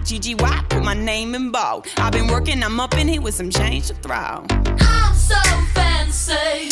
GGY, put my name in bold. I've been working, I'm up in here with some change to throw. I'm so fancy.